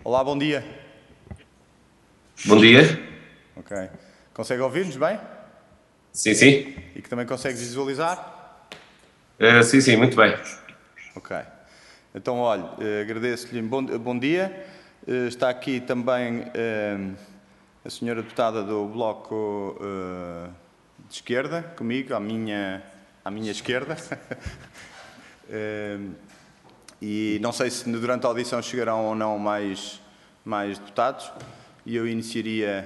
Olá, bom dia. Bom dia. Ok. Consegue ouvir-nos bem? Sim, sim. E que também consegue visualizar? Sim, sim, muito bem. Ok. Então, olha, agradeço-lhe bom dia. Está aqui também a senhora deputada do Bloco de Esquerda, comigo, à minha esquerda. E não sei se durante a audição chegarão ou não mais deputados. E eu iniciaria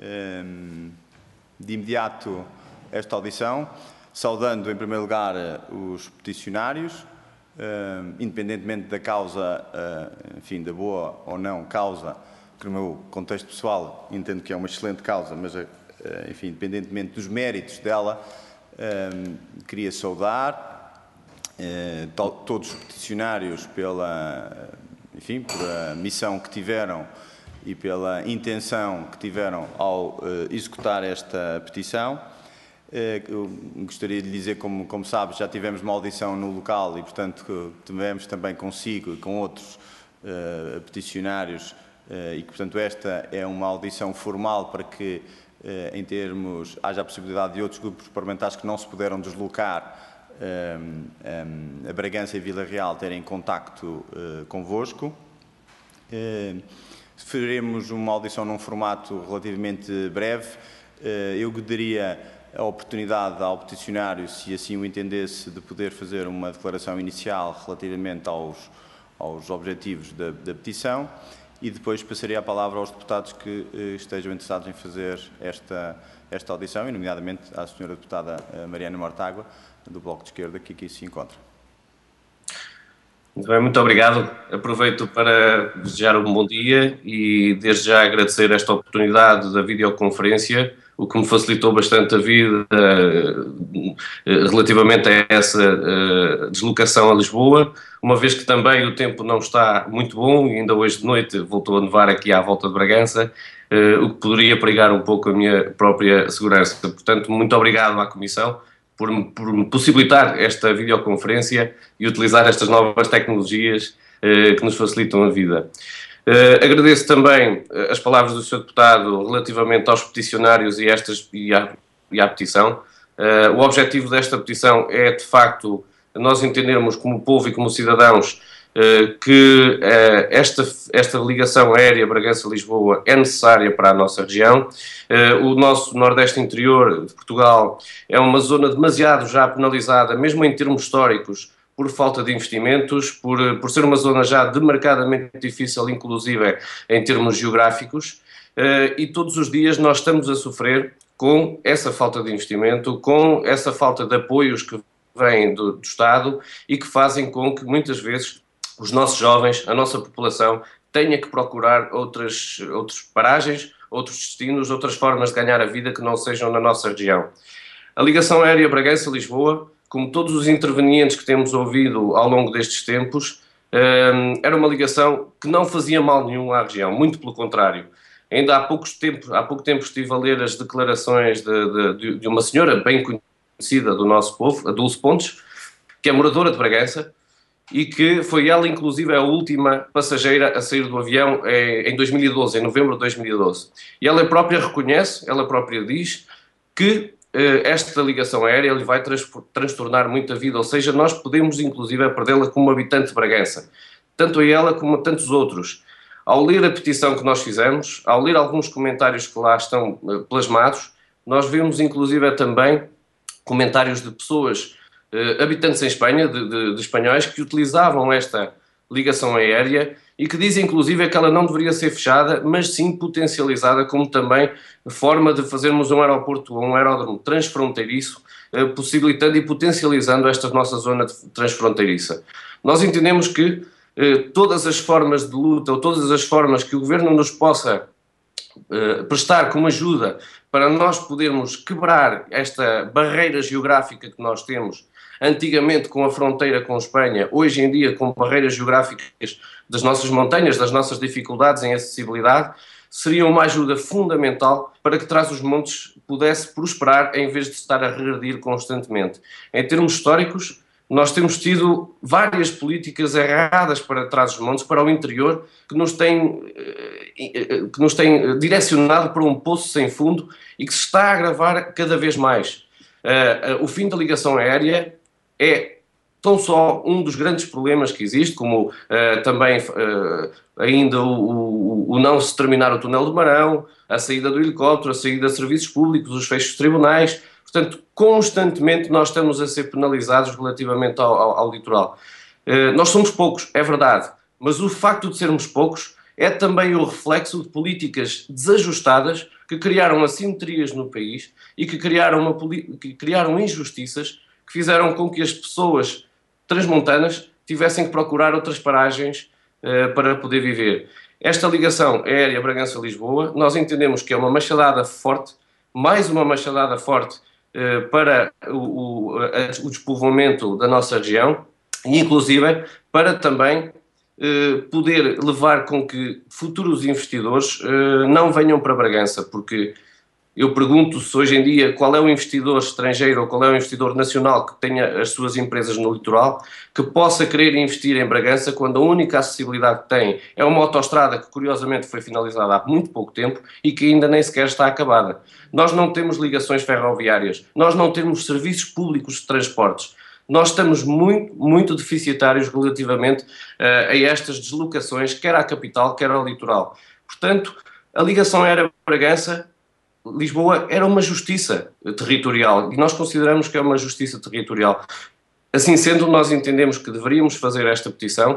de imediato esta audição, saudando em primeiro lugar os peticionários, independentemente da causa, enfim, da boa ou não causa, que no meu contexto pessoal entendo que é uma excelente causa, mas, enfim, independentemente dos méritos dela, queria saudar todos os peticionários enfim, pela missão que tiveram e pela intenção que tiveram ao executar esta petição. Eu gostaria de lhe dizer, como sabe, já tivemos uma audição no local e, portanto, tivemos também consigo e com outros peticionários e que, portanto, esta é uma audição formal para que, em termos, haja a possibilidade de outros grupos parlamentares que não se puderam deslocar a Bragança e Vila Real terem contacto convosco. Faremos uma audição num formato relativamente breve. Eu daria a oportunidade ao peticionário, se assim o entendesse, de poder fazer uma declaração inicial relativamente aos objetivos da petição e depois passaria a palavra aos deputados que estejam interessados em fazer esta audição, e nomeadamente à senhora deputada Mariana Mortágua, do Bloco de Esquerda, que aqui se encontra. Muito bem, muito obrigado. Aproveito para desejar um bom dia e desde já agradecer esta oportunidade da videoconferência, o que me facilitou bastante a vida relativamente a essa deslocação a Lisboa, uma vez que também o tempo não está muito bom e ainda hoje de noite voltou a nevar aqui à volta de Bragança, o que poderia perigar um pouco a minha própria segurança. Portanto, muito obrigado à Comissão por me possibilitar esta videoconferência e utilizar estas novas tecnologias que nos facilitam a vida. Agradeço também as palavras do Sr. Deputado relativamente aos peticionários e à petição. O objetivo desta petição é, de facto, nós entendermos como povo e como cidadãos que esta ligação aérea Bragança-Lisboa é necessária para a nossa região. O nosso Nordeste interior de Portugal é uma zona demasiado já penalizada, mesmo em termos históricos, por falta de investimentos, por ser uma zona já demarcadamente difícil, inclusive em termos geográficos, e todos os dias nós estamos a sofrer com essa falta de investimento, com essa falta de apoios que vêm do Estado e que fazem com que muitas vezes os nossos jovens, a nossa população, tenha que procurar outras paragens, outros destinos, outras formas de ganhar a vida que não sejam na nossa região. A ligação aérea Bragança-Lisboa, como todos os intervenientes que temos ouvido ao longo destes tempos, era uma ligação que não fazia mal nenhum à região, muito pelo contrário. Ainda há pouco tempo estive a ler as declarações de uma senhora bem conhecida do nosso povo, a Dulce Pontes, que é moradora de Bragança, e que foi ela, inclusive, a última passageira a sair do avião em 2012, em novembro de 2012. E ela própria reconhece, ela própria diz que esta ligação aérea lhe vai transtornar muito a vida, ou seja, nós podemos, inclusive, perdê-la como habitante de Bragança, tanto a ela como a tantos outros. Ao ler a petição que nós fizemos, ao ler alguns comentários que lá estão plasmados, nós vemos, inclusive, também comentários de pessoas habitantes em Espanha, de espanhóis, que utilizavam esta ligação aérea e que dizem, inclusive, que ela não deveria ser fechada, mas sim potencializada como também forma de fazermos um aeroporto ou um aeródromo transfronteiriço, possibilitando e potencializando esta nossa zona transfronteiriça. Nós entendemos que todas as formas de luta ou todas as formas que o Governo nos possa prestar como ajuda para nós podermos quebrar esta barreira geográfica que nós temos antigamente com a fronteira com Espanha, hoje em dia com barreiras geográficas das nossas montanhas, das nossas dificuldades em acessibilidade, seria uma ajuda fundamental para que Trás-os-Montes pudesse prosperar em vez de estar a regredir constantemente. Em termos históricos, nós temos tido várias políticas erradas para Trás-os-Montes, para o interior, que nos têm direcionado para um poço sem fundo e que se está a agravar cada vez mais. O fim da ligação aérea é tão só um dos grandes problemas que existe, como também ainda o não se terminar o túnel do Marão, a saída do helicóptero, a saída de serviços públicos, os fechos de tribunais. Portanto, constantemente nós estamos a ser penalizados relativamente ao litoral. Nós somos poucos, é verdade, mas o facto de sermos poucos é também o reflexo de políticas desajustadas que criaram assimetrias no país e que criaram injustiças que fizeram com que as pessoas transmontanas tivessem que procurar outras paragens para poder viver. Esta ligação aérea Bragança-Lisboa, nós entendemos que é uma machadada forte, mais uma machadada forte para o despovoamento da nossa região e, inclusive, para também poder levar com que futuros investidores não venham para Bragança, porque eu pergunto se hoje em dia qual é o investidor estrangeiro ou qual é o investidor nacional que tenha as suas empresas no litoral, que possa querer investir em Bragança quando a única acessibilidade que tem é uma autoestrada que curiosamente foi finalizada há muito pouco tempo e que ainda nem sequer está acabada. Nós não temos ligações ferroviárias, nós não temos serviços públicos de transportes. Nós estamos muito, muito deficitários relativamente a estas deslocações, quer à capital, quer ao litoral. Portanto, a ligação aérea Bragança-Lisboa era uma justiça territorial e nós consideramos que é uma justiça territorial. Assim sendo, nós entendemos que deveríamos fazer esta petição.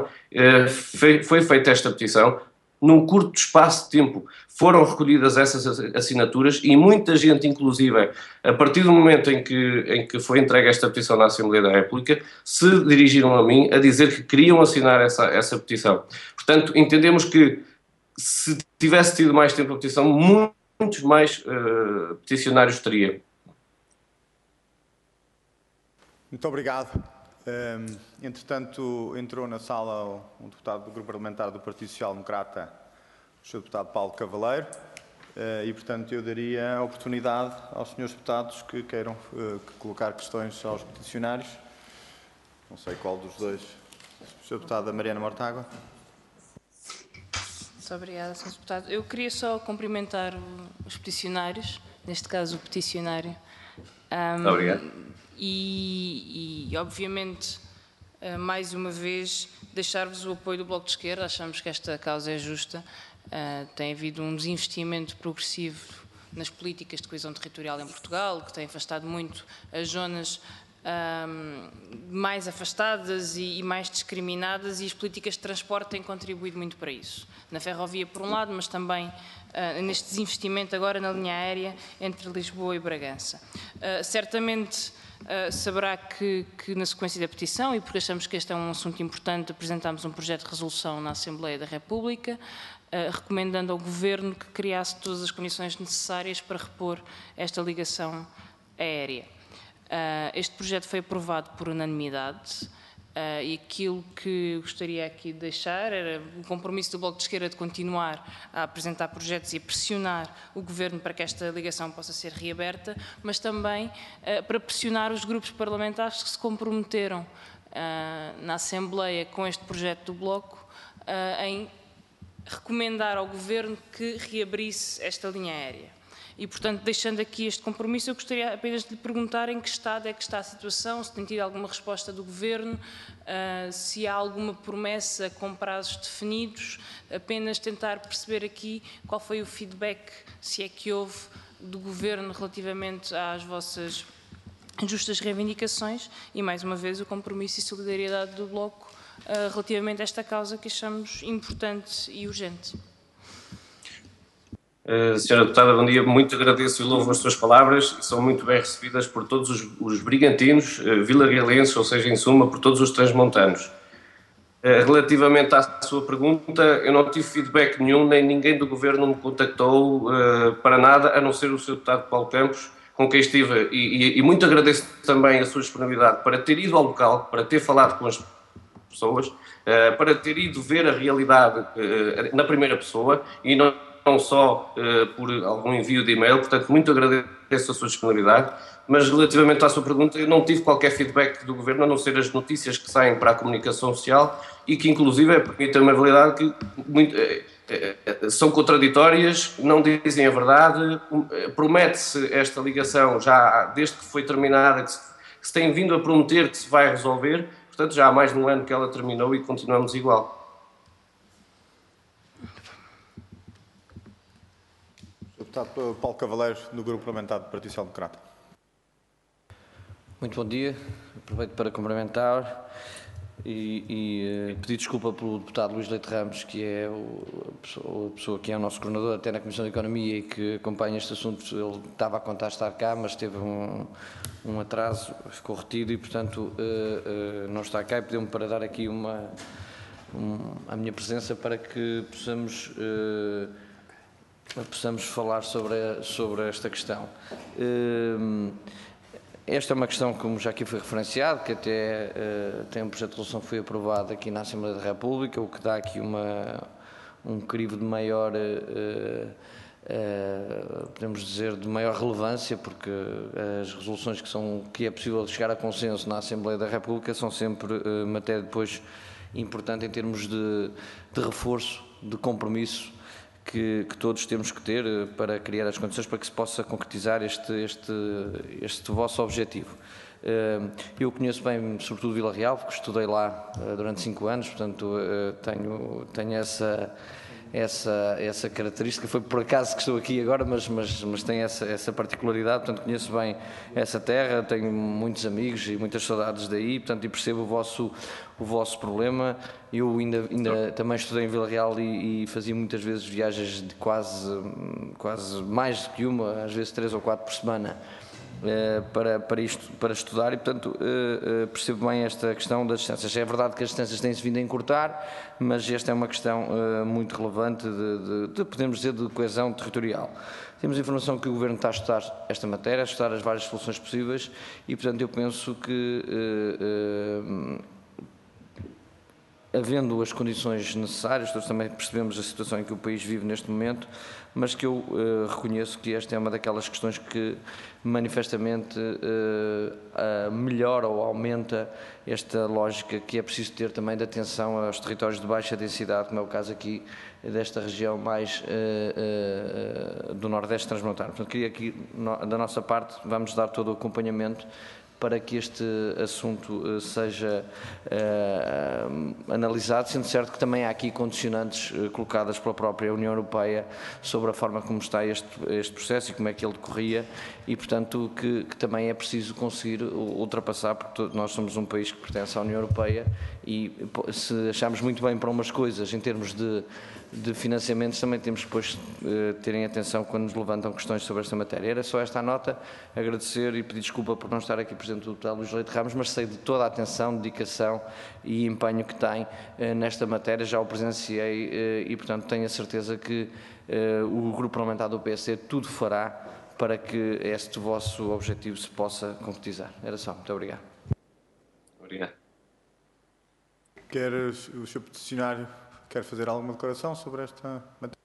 Foi feita esta petição. Num curto espaço de tempo foram recolhidas essas assinaturas e muita gente, inclusive, a partir do momento em que foi entregue esta petição na Assembleia da República, se dirigiram a mim a dizer que queriam assinar essa petição. Portanto, entendemos que se tivesse tido mais tempo a petição, muitos mais peticionários teria. Muito obrigado. Entretanto, entrou na sala um deputado do Grupo Parlamentar do Partido Social Democrata, o Sr. Deputado Paulo Cavaleiro, e, portanto, eu daria a oportunidade aos senhores deputados que queiram colocar questões aos peticionários. Não sei qual dos dois. O Sr. Deputado Mariana Mortágua. Muito obrigada, Sr. Deputado. Eu queria só cumprimentar os peticionários, neste caso o peticionário. Obrigado. E, obviamente, mais uma vez, deixar-vos o apoio do Bloco de Esquerda. Achamos que esta causa é justa. Tem havido um desinvestimento progressivo nas políticas de coesão territorial em Portugal, que tem afastado muito as zonas mais afastadas e mais discriminadas, e as políticas de transporte têm contribuído muito para isso. Na ferrovia, por um lado, mas também neste desinvestimento agora na linha aérea entre Lisboa e Bragança. Certamente saberá que na sequência da petição, e porque achamos que este é um assunto importante, apresentámos um projeto de resolução na Assembleia da República, recomendando ao Governo que criasse todas as condições necessárias para repor esta ligação aérea. Este projeto foi aprovado por unanimidade e aquilo que gostaria aqui de deixar era o compromisso do Bloco de Esquerda de continuar a apresentar projetos e a pressionar o Governo para que esta ligação possa ser reaberta, mas também para pressionar os grupos parlamentares que se comprometeram na Assembleia com este projeto do Bloco em recomendar ao Governo que reabrisse esta linha aérea. E, portanto, deixando aqui este compromisso, eu gostaria apenas de lhe perguntar em que estado é que está a situação, se tem tido alguma resposta do Governo, se há alguma promessa com prazos definidos, apenas tentar perceber aqui qual foi o feedback, se é que houve, do Governo relativamente às vossas justas reivindicações e, mais uma vez, o compromisso e solidariedade do Bloco relativamente a esta causa que achamos importante e urgente. Senhora Deputada, bom dia. Muito agradeço e louvo as suas palavras, que são muito bem recebidas por todos os brigantinos, vilarealenses, ou seja, em suma, por todos os transmontanos. Relativamente à sua pergunta, eu não tive feedback nenhum, nem ninguém do Governo me contactou para nada, a não ser o Sr. Deputado Paulo Campos, com quem estive, e muito agradeço também a sua disponibilidade para ter ido ao local, para ter falado com as pessoas, para ter ido ver a realidade na primeira pessoa, e não só por algum envio de e-mail, portanto muito agradeço a sua disponibilidade, mas relativamente à sua pergunta, eu não tive qualquer feedback do Governo, a não ser as notícias que saem para a comunicação social e que inclusive, permitem uma realidade que são contraditórias, não dizem a verdade, promete-se esta ligação já desde que foi terminada, que se tem vindo a prometer que se vai resolver, portanto já há mais de um ano que ela terminou e continuamos igual. Deputado Paulo Cavaleiro, do Grupo Parlamentar do Partido Social Democrata. Muito bom dia. Aproveito para cumprimentar e pedir desculpa pelo deputado Luís Leite Ramos, que é a pessoa que é o nosso coordenador até na Comissão de Economia e que acompanha este assunto. Ele estava a contar estar cá, mas teve um atraso, ficou retido e, portanto, não está cá e pediu-me para dar aqui a minha presença para que possamos falar sobre esta questão. Esta é uma questão, como já aqui foi referenciado, que até tem um projeto de resolução que foi aprovado aqui na Assembleia da República, o que dá aqui um crivo de maior, podemos dizer, de maior relevância, porque as resoluções que é possível chegar a consenso na Assembleia da República são sempre matéria depois importante em termos de reforço, de compromisso, que todos temos que ter para criar as condições para que se possa concretizar este vosso objetivo. Eu conheço bem, sobretudo, Vila Real, porque estudei lá durante 5 anos, portanto tenho essa característica. Foi por acaso que estou aqui agora, mas tem essa particularidade, portanto conheço bem essa terra, tenho muitos amigos e muitas saudades daí, portanto, e percebo o vosso problema. Eu ainda também estudei em Vila Real e fazia muitas vezes viagens de quase mais do que uma, às vezes 3 ou 4 por semana, para estudar e, portanto, percebo bem esta questão das distâncias. É verdade que as distâncias têm-se vindo a encurtar, mas esta é uma questão muito relevante de podemos dizer, de coesão territorial. Temos informação que o Governo está a estudar esta matéria, a estudar as várias soluções possíveis e, portanto, eu penso que havendo as condições necessárias, todos também percebemos a situação em que o país vive neste momento, mas que eu reconheço que esta é uma daquelas questões que manifestamente melhora ou aumenta esta lógica que é preciso ter também de atenção aos territórios de baixa densidade, como é o caso aqui desta região mais do Nordeste transmontano. Portanto, queria aqui, da nossa parte, vamos dar todo o acompanhamento para que este assunto seja analisado, sendo certo que também há aqui condicionantes colocadas pela própria União Europeia sobre a forma como está este processo e como é que ele decorria e, portanto, que também é preciso conseguir ultrapassar, porque nós somos um país que pertence à União Europeia e se achamos muito bem para umas coisas em termos de financiamentos, também temos que depois terem atenção quando nos levantam questões sobre esta matéria. Era só esta a nota, agradecer e pedir desculpa por não estar aqui presente o deputado Luís Leite Ramos, mas sei de toda a atenção, dedicação e empenho que tem nesta matéria, já o presenciei e, portanto, tenho a certeza que o Grupo Parlamentar do PSD tudo fará para que este vosso objetivo se possa concretizar. Era só. Muito obrigado. Obrigado. Quer o Sr. Peticionário fazer alguma declaração sobre esta matéria?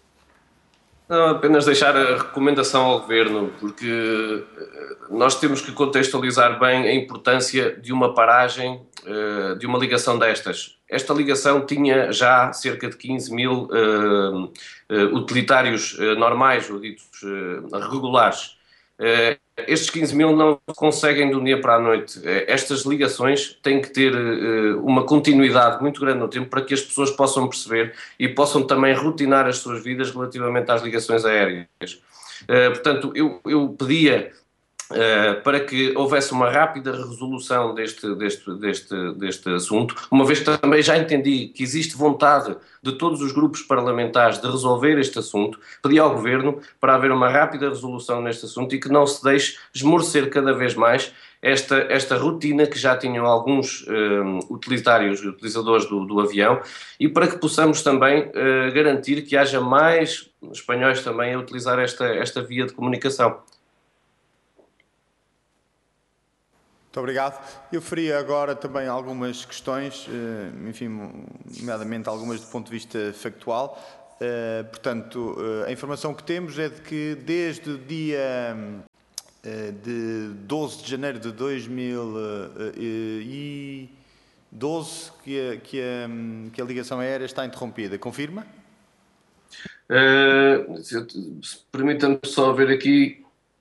Não, apenas deixar a recomendação ao Governo, porque nós temos que contextualizar bem a importância de uma paragem, de uma ligação destas. Esta ligação tinha já cerca de 15 mil utilitários normais, ou ditos regulares. Estes 15 mil não conseguem de um dia para a noite. Estas ligações têm que ter uma continuidade muito grande no tempo para que as pessoas possam perceber e possam também rotinar as suas vidas relativamente às ligações aéreas. Portanto, eu pedia para que houvesse uma rápida resolução deste assunto, uma vez que também já entendi que existe vontade de todos os grupos parlamentares de resolver este assunto, pedi ao Governo para haver uma rápida resolução neste assunto e que não se deixe esmorecer cada vez mais esta rotina que já tinham alguns utilizadores do avião e para que possamos também garantir que haja mais espanhóis também a utilizar esta via de comunicação. Muito obrigado. Eu faria agora também algumas questões, enfim, nomeadamente algumas do ponto de vista factual. Portanto, a informação que temos é de que desde o dia de 12 de janeiro de 2012 que a ligação aérea está interrompida. Confirma? Permita-me só ver aqui.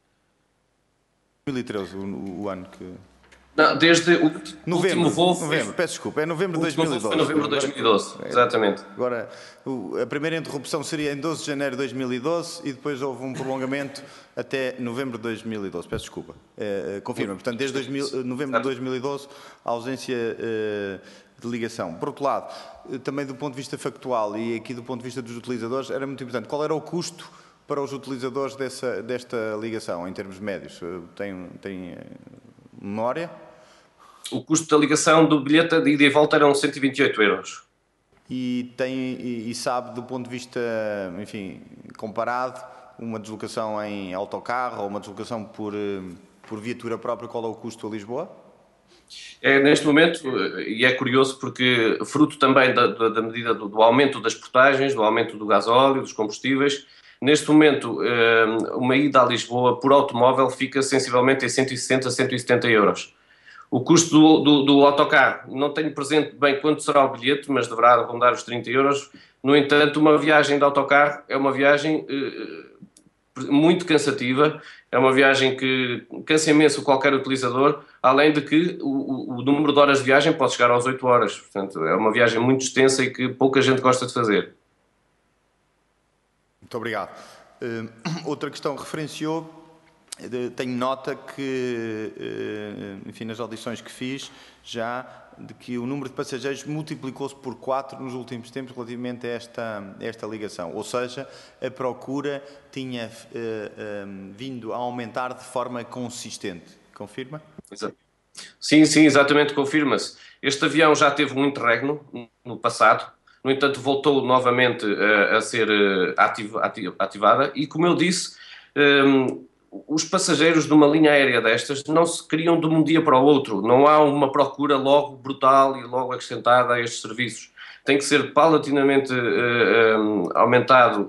2013, o ano que... Não, desde o Novembro, último voo. novembro, peço desculpa, é novembro de 2012. Foi novembro de 2012, exatamente. Agora, a primeira interrupção seria em 12 de janeiro de 2012 e depois houve um prolongamento até novembro de 2012. Peço desculpa. Confirma. Portanto, desde novembro de 2012, a ausência de ligação. Por outro lado, também do ponto de vista factual e aqui do ponto de vista dos utilizadores, era muito importante. Qual era o custo para os utilizadores desta ligação, em termos médios? Tem memória? O custo da ligação do bilhete de ida e volta eram 128 euros. E sabe, do ponto de vista, enfim, comparado, uma deslocação em autocarro ou uma deslocação por viatura própria, qual é o custo a Lisboa? Neste momento, e é curioso porque, fruto também da medida do aumento das portagens, do aumento do gasóleo, dos combustíveis, neste momento, uma ida a Lisboa por automóvel fica sensivelmente em 160 a 170 euros. O custo do autocarro, não tenho presente bem quanto será o bilhete, mas deverá rondar os 30 euros. No entanto, uma viagem de autocarro é uma viagem muito cansativa, é uma viagem que cansa imenso qualquer utilizador, além de que o número de horas de viagem pode chegar às 8 horas. Portanto, é uma viagem muito extensa e que pouca gente gosta de fazer. Muito obrigado. Outra questão referenciou, tenho nota que, enfim, nas audições que fiz, já de que o número de passageiros multiplicou-se por 4 nos últimos tempos relativamente a esta ligação. Ou seja, a procura tinha vindo a aumentar de forma consistente. Confirma? Sim, exatamente, confirma-se. Este avião já teve um interregno no passado, no entanto voltou novamente a ser ativada e, como eu disse, os passageiros de uma linha aérea destas não se criam de um dia para o outro, não há uma procura logo brutal e logo acrescentada a estes serviços. Tem que ser paulatinamente aumentado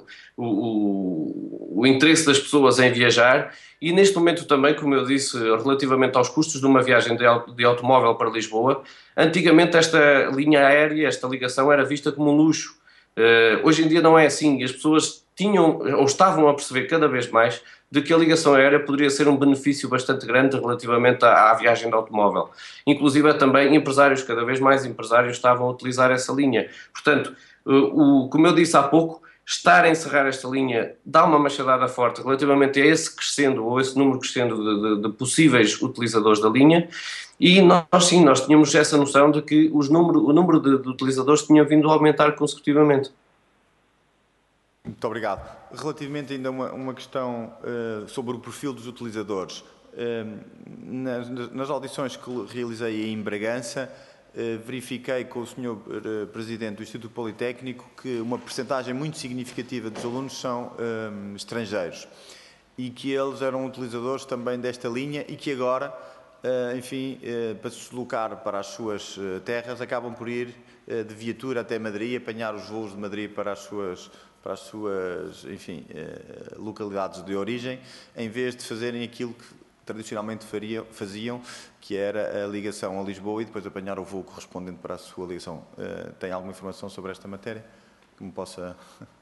o interesse das pessoas em viajar e neste momento também, como eu disse, relativamente aos custos de uma viagem de automóvel para Lisboa, antigamente esta linha aérea, esta ligação era vista como um luxo. Hoje em dia não é assim, as pessoas tinham ou estavam a perceber cada vez mais de que a ligação aérea poderia ser um benefício bastante grande relativamente à viagem de automóvel. Inclusive também cada vez mais empresários estavam a utilizar essa linha. Portanto, como eu disse há pouco, estar a encerrar esta linha dá uma machadada forte relativamente a esse número crescendo de possíveis utilizadores da linha e nós tínhamos essa noção de que o número de utilizadores tinha vindo a aumentar consecutivamente. Muito obrigado. Relativamente ainda a uma questão sobre o perfil dos utilizadores. Nas audições que realizei em Bragança, verifiquei com o Sr. Presidente do Instituto Politécnico que uma percentagem muito significativa dos alunos são estrangeiros e que eles eram utilizadores também desta linha e que agora, enfim, para se deslocar para as suas terras, acabam por ir de viatura até Madrid, apanhar os voos de Madrid para as suas enfim, localidades de origem, em vez de fazerem aquilo que tradicionalmente faziam, que era a ligação a Lisboa e depois apanhar o voo correspondente para a sua ligação. Tem alguma informação sobre esta matéria que me possa...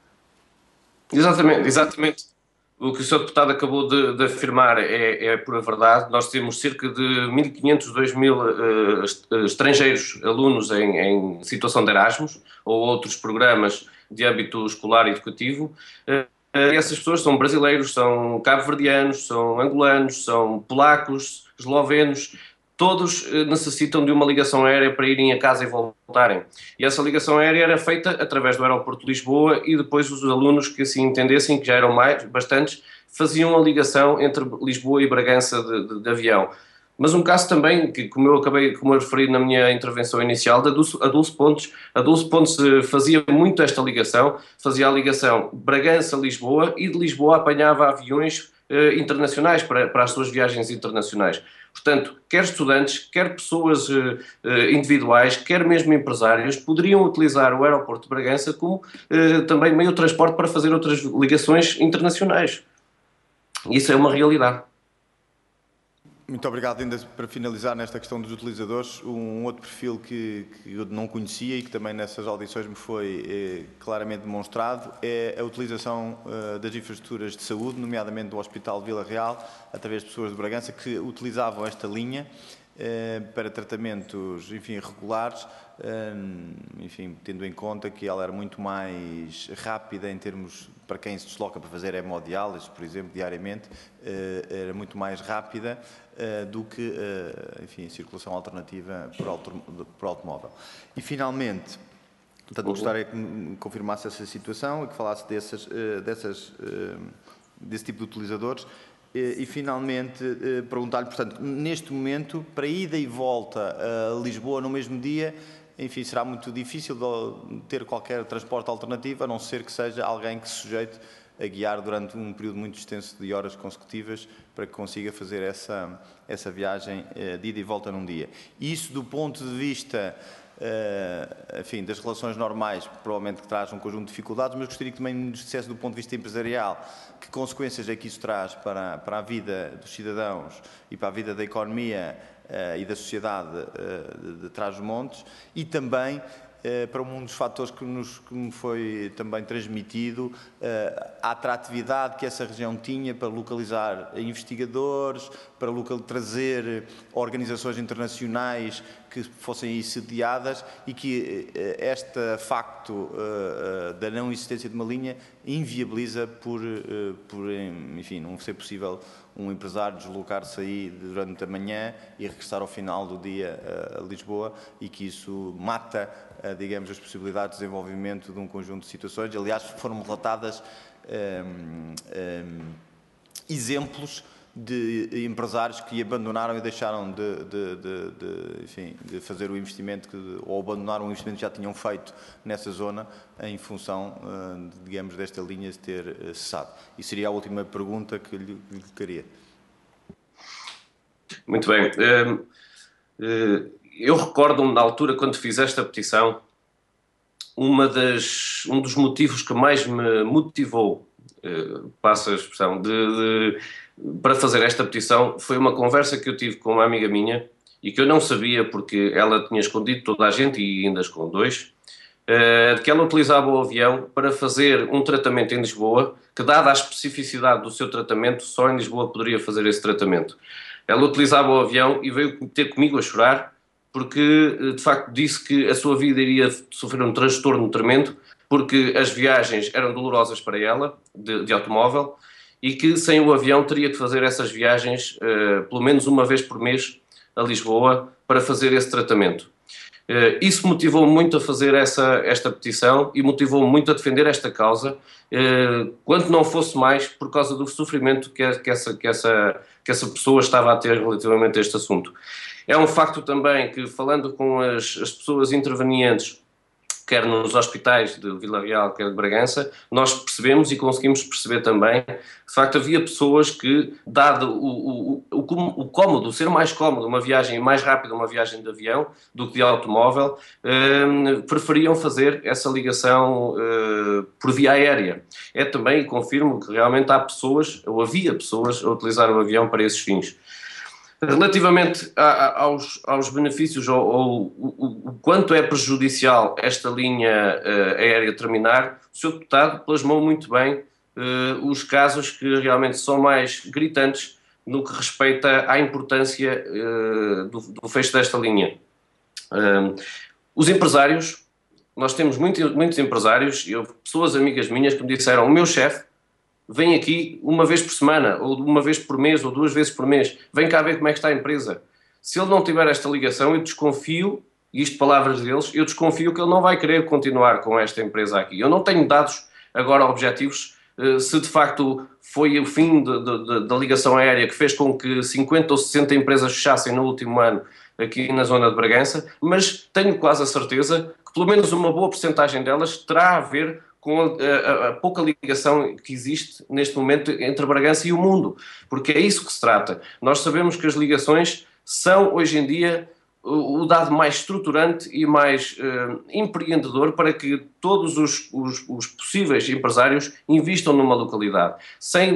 Exatamente. O que o Sr. Deputado acabou de afirmar é pura verdade. Nós temos cerca de 1.500, 2.000 estrangeiros alunos em situação de Erasmus ou outros programas de âmbito escolar e educativo. Essas pessoas são brasileiros, são cabo-verdianos, são angolanos, são polacos, eslovenos, todos necessitam de uma ligação aérea para irem a casa e voltarem. E essa ligação aérea era feita através do aeroporto de Lisboa e depois os alunos que assim entendessem, que já eram bastantes, faziam a ligação entre Lisboa e Bragança de avião. Mas um caso também, que como eu referi na minha intervenção inicial, a Dulce Pontes. A Dulce Pontes fazia muito esta ligação, fazia a ligação Bragança-Lisboa e de Lisboa apanhava aviões internacionais, para as suas viagens internacionais. Portanto, quer estudantes, quer pessoas individuais, quer mesmo empresários, poderiam utilizar o aeroporto de Bragança como também meio de transporte para fazer outras ligações internacionais. Isso é uma realidade. Muito obrigado. Ainda para finalizar nesta questão dos utilizadores, um outro perfil que eu não conhecia e que também nessas audições me foi claramente demonstrado é a utilização das infraestruturas de saúde, nomeadamente do Hospital de Vila Real, através de pessoas de Bragança que utilizavam esta linha para tratamentos, enfim, regulares, enfim, tendo em conta que ela era muito mais rápida em termos, para quem se desloca para fazer hemodiálise, por exemplo, diariamente, era muito mais rápida do que, enfim, circulação alternativa por automóvel. E, finalmente, portanto, gostaria que me confirmasse essa situação e que falasse desse tipo de utilizadores. E, finalmente, perguntar-lhe, portanto, neste momento, para ida e volta a Lisboa no mesmo dia, enfim, será muito difícil ter qualquer transporte alternativo, a não ser que seja alguém que se sujeite a guiar durante um período muito extenso de horas consecutivas para que consiga fazer essa viagem de ida e volta num dia. Isso, do ponto de vista, enfim, das relações normais, provavelmente que traz um conjunto de dificuldades, mas gostaria que também nos dissesse, do ponto de vista empresarial, que consequências é que isso traz para a vida dos cidadãos e para a vida da economia e da sociedade de Trás-os-Montes, e também para um dos fatores que me foi também transmitido, a atratividade que essa região tinha para localizar investigadores, para trazer organizações internacionais que fossem aí sediadas, e que este facto da não existência de uma linha inviabiliza por enfim, não ser possível um empresário deslocar-se aí durante a manhã e regressar ao final do dia a Lisboa, e que isso mata, digamos, as possibilidades de desenvolvimento de um conjunto de situações. Aliás, foram relatadas exemplos de empresários que abandonaram e deixaram enfim, de fazer o investimento, ou abandonaram o investimento que já tinham feito nessa zona em função, digamos, desta linha de ter cessado. E seria a última pergunta que lhe colocaria. Muito bem. Eu recordo-me, na altura, quando fiz esta petição, um dos motivos que mais me motivou, passo a expressão, para fazer esta petição, foi uma conversa que eu tive com uma amiga minha, e que eu não sabia, porque ela tinha escondido toda a gente, e ainda escondeu, de que ela utilizava o avião para fazer um tratamento em Lisboa, que, dada a especificidade do seu tratamento, só em Lisboa poderia fazer esse tratamento. Ela utilizava o avião e veio ter comigo a chorar, porque de facto disse que a sua vida iria sofrer um transtorno tremendo, porque as viagens eram dolorosas para ela, de automóvel, e que sem o avião teria que fazer essas viagens pelo menos uma vez por mês a Lisboa para fazer esse tratamento. Isso motivou-me muito a fazer esta petição e motivou-me muito a defender esta causa, quanto não fosse mais por causa do sofrimento que essa pessoa estava a ter relativamente a este assunto. É um facto também que, falando com as pessoas intervenientes, quer nos hospitais de Vila Real, quer de Bragança, nós percebemos e conseguimos perceber também que, de facto, havia pessoas que, dado o cómodo, ser mais cómodo, uma viagem mais rápida, uma viagem de avião do que de automóvel, preferiam fazer essa ligação por via aérea. É também, e confirmo, que realmente há pessoas, ou havia pessoas, a utilizar o avião para esses fins. Relativamente aos benefícios, ou o quanto é prejudicial esta linha aérea terminar, o Sr. Deputado plasmou muito bem os casos que realmente são mais gritantes no que respeita à importância do fecho desta linha. Os empresários, nós temos muitos empresários, pessoas amigas minhas que me disseram: o meu chefe vem aqui uma vez por semana, ou uma vez por mês, ou 2 vezes por mês, vem cá ver como é que está a empresa. Se ele não tiver esta ligação, eu desconfio, e isto palavras deles, eu desconfio que ele não vai querer continuar com esta empresa aqui. Eu não tenho dados agora objetivos se de facto foi o fim da ligação aérea que fez com que 50 ou 60 empresas fechassem no último ano aqui na zona de Bragança, mas tenho quase a certeza que pelo menos uma boa percentagem delas terá a ver com a pouca ligação que existe neste momento entre Bragança e o mundo, porque é isso que se trata. Nós sabemos que as ligações são, hoje em dia, o dado mais estruturante e mais empreendedor para que todos os possíveis empresários investam numa localidade. Sem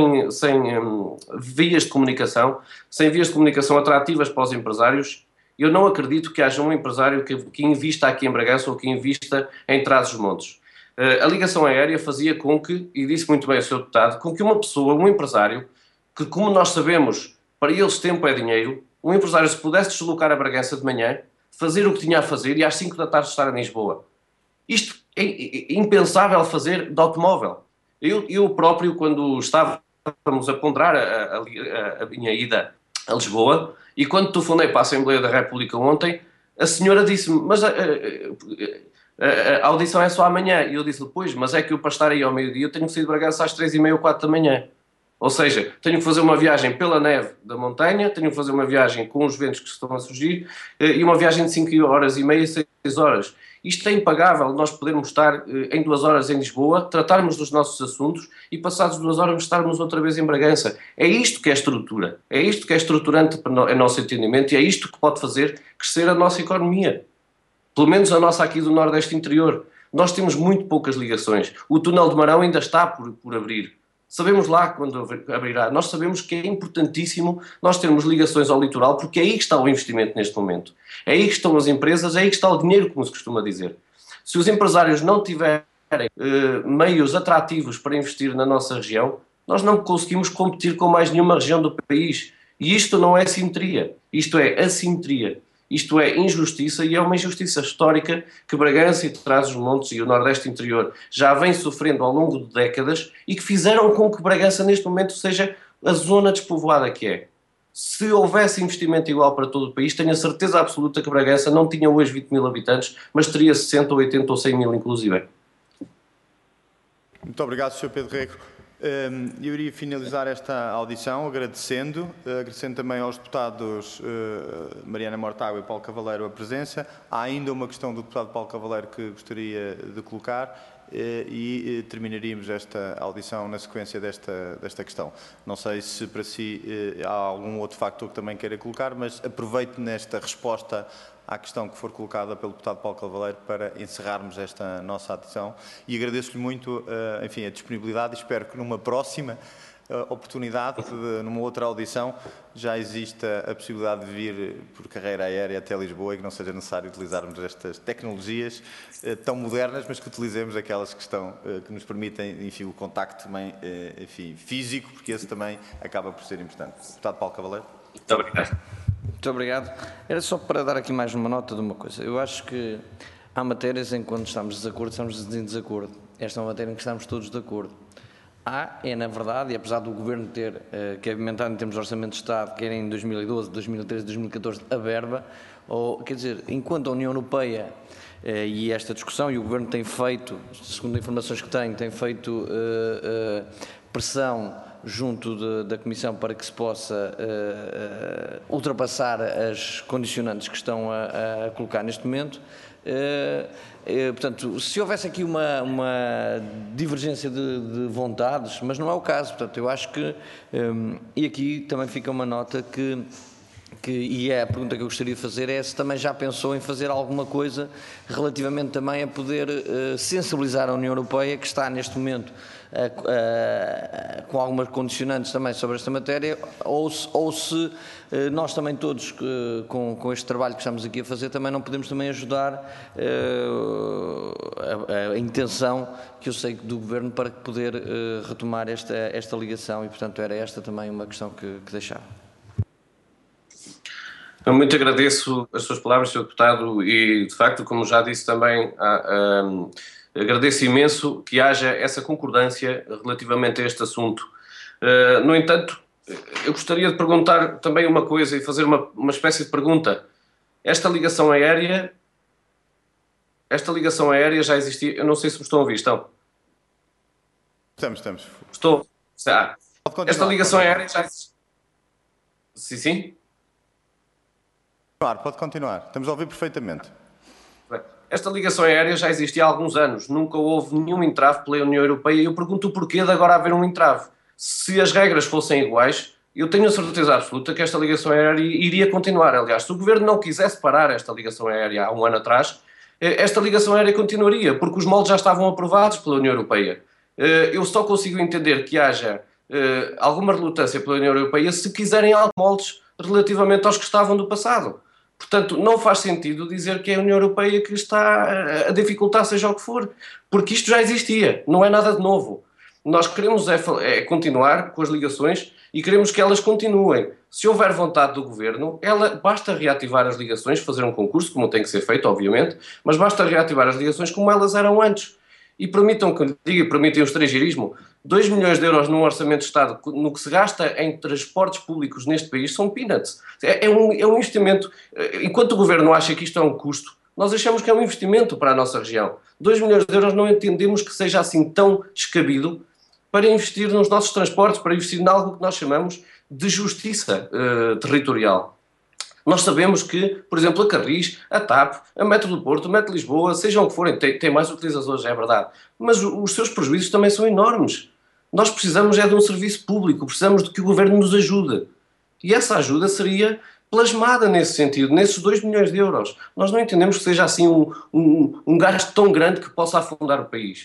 vias de comunicação, sem vias de comunicação atrativas para os empresários, eu não acredito que haja um empresário que invista aqui em Bragança ou que invista em Trás-os-Montes. A ligação aérea fazia com que, e disse muito bem o Sr. Deputado, com que uma pessoa, um empresário, que como nós sabemos, para eles tempo é dinheiro, um empresário se pudesse deslocar a Bragança de manhã, fazer o que tinha a fazer e às 5 da tarde estar em Lisboa. Isto é impensável fazer de automóvel. Eu próprio, quando estávamos a ponderar a minha ida a Lisboa, e quando telefonei para a Assembleia da República ontem, a senhora disse-me, mas a audição é só amanhã. E eu disse-lhe, pois, mas é que eu para estar aí ao meio-dia eu tenho que sair de Bragança às 3h30 ou 4 da manhã. Ou seja, tenho que fazer uma viagem pela neve da montanha, tenho que fazer uma viagem com os ventos que estão a surgir e uma viagem de 5h30, 6 horas. Isto é impagável, nós podermos estar em 2 horas em Lisboa, tratarmos dos nossos assuntos e passados 2 horas estarmos outra vez em Bragança. É isto que é estrutura, é isto que é estruturante para o nosso entendimento e é isto que pode fazer crescer a nossa economia. Pelo menos a nossa aqui do Nordeste interior. Nós temos muito poucas ligações. O túnel de Marão ainda está por abrir. Sabemos lá quando abrirá. Nós sabemos que é importantíssimo nós termos ligações ao litoral, porque é aí que está o investimento neste momento. É aí que estão as empresas, é aí que está o dinheiro, como se costuma dizer. Se os empresários não tiverem meios atrativos para investir na nossa região, nós não conseguimos competir com mais nenhuma região do país. E isto não é simetria, isto é assimetria. Isto é injustiça e é uma injustiça histórica que Bragança e Trás-os-Montes e o Nordeste interior já vêm sofrendo ao longo de décadas e que fizeram com que Bragança neste momento seja a zona despovoada que é. Se houvesse investimento igual para todo o país, tenho a certeza absoluta que Bragança não tinha hoje 20.000 habitantes, mas teria 60, 80 ou 100 mil inclusive. Muito obrigado, Sr. Pedro Rego. Eu iria finalizar esta audição agradecendo também aos deputados Mariana Mortágua e Paulo Cavaleiro a presença. Há ainda uma questão do deputado Paulo Cavaleiro que gostaria de colocar e terminaríamos esta audição na sequência desta questão. Não sei se para si há algum outro factor que também queira colocar, mas aproveito nesta resposta à questão que for colocada pelo deputado Paulo Cavaleiro para encerrarmos esta nossa audição e agradeço-lhe muito enfim, a disponibilidade e espero que numa próxima oportunidade, numa outra audição, já exista a possibilidade de vir por carreira aérea até Lisboa e que não seja necessário utilizarmos estas tecnologias tão modernas, mas que utilizemos aquelas que que nos permitem, enfim, o contacto também, enfim, físico, porque esse também acaba por ser importante. Deputado Paulo Cavaleiro. Muito obrigado. Muito obrigado. Era só para dar aqui mais uma nota de uma coisa. Eu acho que há matérias em que quando estamos de desacordo, estamos em desacordo. Esta é uma matéria em que estamos todos de acordo. Na verdade, e apesar do Governo ter cabimentado em termos de Orçamento de Estado, quer em 2012, 2013, 2014, a verba, quer dizer, enquanto a União Europeia e esta discussão, e o Governo tem feito, segundo informações que tem feito pressão junto da Comissão para que se possa ultrapassar as condicionantes que estão a colocar neste momento. Portanto, se houvesse aqui uma divergência de vontades, mas não é o caso, portanto, eu acho que, e aqui também fica uma nota e é a pergunta que eu gostaria de fazer é se também já pensou em fazer alguma coisa relativamente também a poder sensibilizar a União Europeia, que está neste momento com algumas condicionantes também sobre esta matéria, ou se nós também todos com este trabalho que estamos aqui a fazer também não podemos também ajudar a intenção que eu sei do Governo para poder retomar esta ligação e portanto era esta também uma questão que deixava. Eu muito agradeço as suas palavras, Sr. Deputado, e de facto, como já disse também, agradeço imenso que haja essa concordância relativamente a este assunto. No entanto, eu gostaria de perguntar também uma coisa e fazer uma espécie de pergunta. Esta ligação aérea já existia, eu não sei se me estão a ouvir, estão? Estamos. Estou. Esta ligação aérea já existia. Sim? Pode continuar. Estamos a ouvir perfeitamente. Esta ligação aérea já existia há alguns anos, nunca houve nenhum entrave pela União Europeia e eu pergunto o porquê de agora haver um entrave. Se as regras fossem iguais, eu tenho a certeza absoluta que esta ligação aérea iria continuar. Aliás, se o Governo não quisesse parar esta ligação aérea há um ano atrás, esta ligação aérea continuaria, porque os moldes já estavam aprovados pela União Europeia. Eu só consigo entender que haja alguma relutância pela União Europeia se quiserem alguns moldes relativamente aos que estavam do passado. Portanto, não faz sentido dizer que é a União Europeia que está a dificultar seja o que for, porque isto já existia, não é nada de novo. Nós queremos continuar com as ligações e queremos que elas continuem. Se houver vontade do Governo, basta reativar as ligações, fazer um concurso, como tem que ser feito, obviamente, mas basta reativar as ligações como elas eram antes. E permitam que lhe diga, permitem o estrangeirismo, 2 milhões de euros num orçamento de Estado, no que se gasta em transportes públicos neste país, são peanuts. É um investimento. Enquanto o Governo acha que isto é um custo, nós achamos que é um investimento para a nossa região. 2 milhões de euros não entendemos que seja assim tão descabido para investir nos nossos transportes, para investir em algo que nós chamamos de justiça territorial. Nós sabemos que, por exemplo, a Carris, a TAP, a Metro do Porto, a Metro de Lisboa, sejam o que forem, tem mais utilizadores, é verdade, mas os seus prejuízos também são enormes. Nós precisamos de um serviço público, precisamos de que o Governo nos ajude. E essa ajuda seria plasmada nesse sentido, nesses 2 milhões de euros. Nós não entendemos que seja assim um gasto tão grande que possa afundar o país.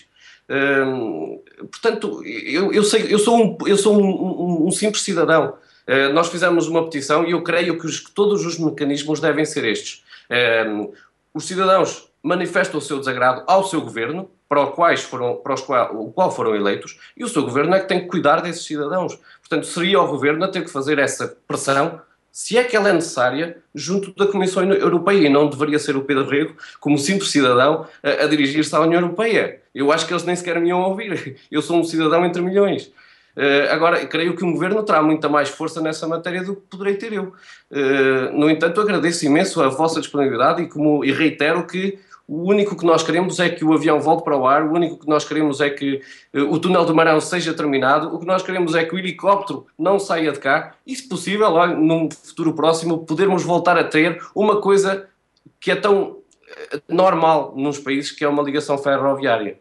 Portanto, eu sou um simples cidadão. Nós fizemos uma petição e eu creio que todos os mecanismos devem ser estes. Os cidadãos manifestam o seu desagrado ao seu governo, para o qual foram eleitos, e o seu governo é que tem que cuidar desses cidadãos. Portanto, seria o governo a ter que fazer essa pressão, se é que ela é necessária, junto da Comissão Europeia, e não deveria ser o Pedro Rego, como simples cidadão, a dirigir-se à União Europeia. Eu acho que eles nem sequer me iam ouvir. Eu sou um cidadão entre milhões. Agora, creio que um governo terá muita mais força nessa matéria do que poderei ter eu. No entanto, agradeço imenso a vossa disponibilidade e reitero que o único que nós queremos é que o avião volte para o ar, o único que nós queremos é que o túnel do Marão seja terminado, o que nós queremos é que o helicóptero não saia de cá e, se possível, olha, num futuro próximo, podermos voltar a ter uma coisa que é tão normal nos países, que é uma ligação ferroviária.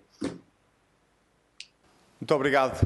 Muito obrigado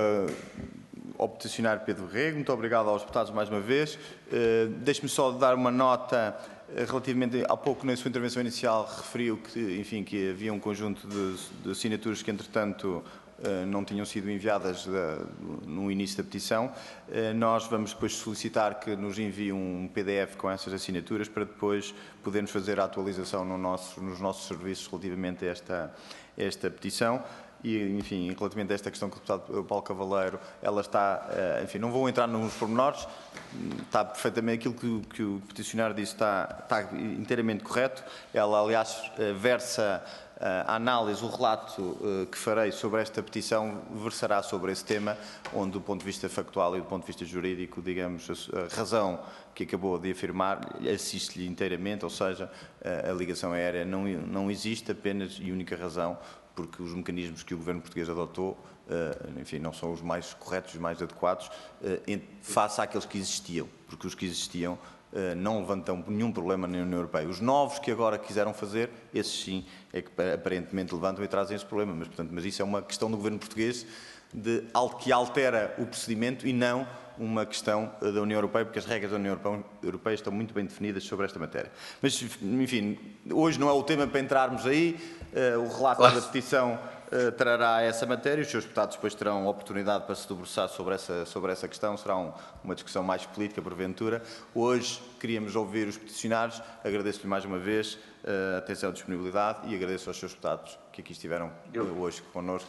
ao peticionário Pedro Rego, muito obrigado aos deputados mais uma vez. Deixe-me só dar uma nota relativamente, há pouco na sua intervenção inicial referiu que, enfim, que havia um conjunto de assinaturas que entretanto não tinham sido enviadas no início da petição. Nós vamos depois solicitar que nos envie um PDF com essas assinaturas para depois podermos fazer a atualização nos nossos serviços relativamente a esta petição. E, enfim, relativamente a esta questão que o deputado Paulo Cavaleiro, ela está, enfim, não vou entrar nos pormenores, está perfeitamente aquilo que o peticionário disse, está inteiramente correto. Ela, aliás, versa a análise, o relato que farei sobre esta petição versará sobre esse tema, onde do ponto de vista factual e do ponto de vista jurídico, digamos, a razão que acabou de afirmar assiste-lhe inteiramente, ou seja, a ligação aérea não existe apenas e única razão porque os mecanismos que o governo português adotou, enfim, não são os mais corretos, os mais adequados, face àqueles que existiam, porque os que existiam não levantam nenhum problema na União Europeia. Os novos que agora quiseram fazer, esses sim, é que aparentemente levantam e trazem esse problema, mas isso é uma questão do governo português que altera o procedimento e não uma questão da União Europeia, porque as regras da União Europeia estão muito bem definidas sobre esta matéria. Mas, enfim, hoje não é o tema para entrarmos aí, o relato da petição trará essa matéria, os seus deputados depois terão oportunidade para se debruçar sobre essa questão, será uma discussão mais política, porventura. Hoje queríamos ouvir os peticionários, agradeço-lhe mais uma vez a atenção e a disponibilidade e agradeço aos seus deputados que aqui estiveram hoje connosco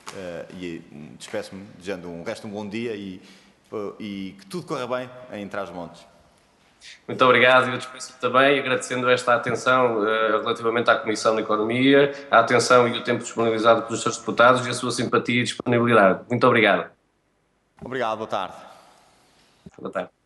e despeço-me desejando um bom dia e que tudo corra bem em Trás-os-Montes. Muito obrigado e eu despeço também agradecendo esta atenção relativamente à Comissão de Economia, a atenção e o tempo disponibilizado pelos seus deputados e a sua simpatia e disponibilidade. Muito obrigado. Obrigado, boa tarde. Boa tarde.